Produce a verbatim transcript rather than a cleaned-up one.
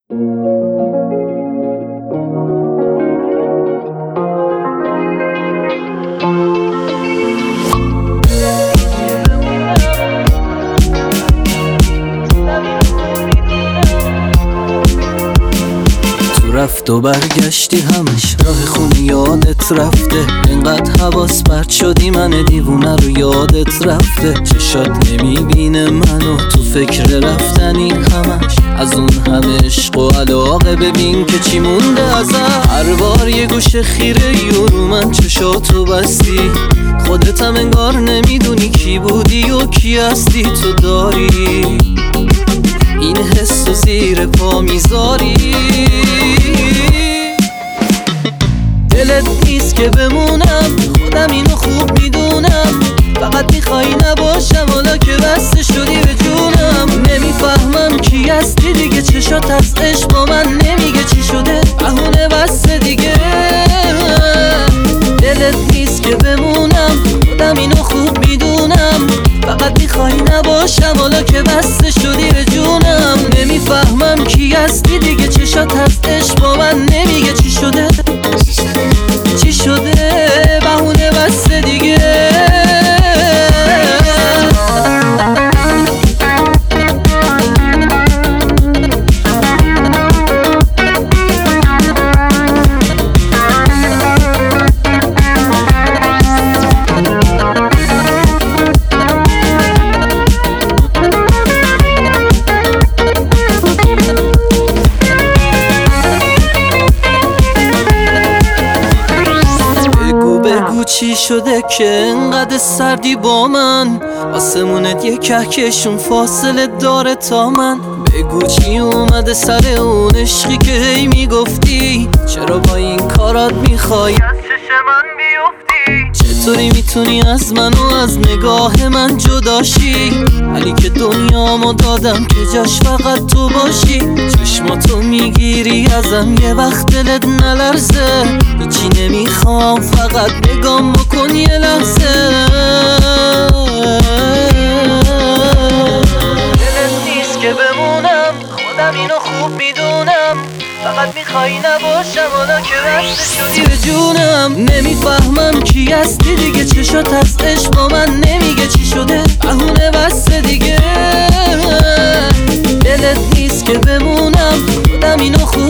رفت و برگشتی همش راه خونه یادت رفته، اینقدر حواس پرت شدی من دیوونه رو یادت رفته. چشات نمیبینه منو تو فکر رفتنی همش، از اون همه عشق و علاقه ببین که چی مونده ازم. هر بار یه گوشه خیره یورو من چشاتو بستی، خودت هم انگار نمیدونی کی بودی و کی هستی. تو داری این حس و زیر پا میذاری، دلت نیست که بمونم، خودم اینو خوب میدونم. فقط میخوای نباشم حالا که بسته شدی به جونم. نمیفهمم کی هستی دیگه، چشات از عشق با من نمیگه چی شده، بهونه بسته دیگه. دلت نیست که بمونم، خودم اینو خوب میدونم. فقط میخوای نباشم حالا که بسته شدی به جونم. نمیفهمم کی هستی دیگه، چشات از عشق با من نمیگه چی شده چی شده، بهونه بسته دیگه. چی شده که انقدر سردی با من، آسمونت یه کهکشون فاصله داره تا من. بگو چی اومده سر اون عشقی که هی میگفتی، چرا با این کارات میخوای از چش من بیفتی؟ چطوری میتونی از من و از نگاه من جداشی، حالی که دنیامو دادم که جاش فقط تو باشی. چشماتو میگیری ازم یه وقت دلت نلرزه، هیچی نمیخوام فقط نگام بکن یه لحظه. دلت نیست که بمونم، خودم اینو خوب میدونم. فقط میخوای نباشم حالا که بسته شدی به جونم. نمیفهمم کی هستی دیگه، چشات از عشق با من نمیگه چی شده، بهونه بسته دیگه. دلت نیست که بمونم، خودم اینو خوب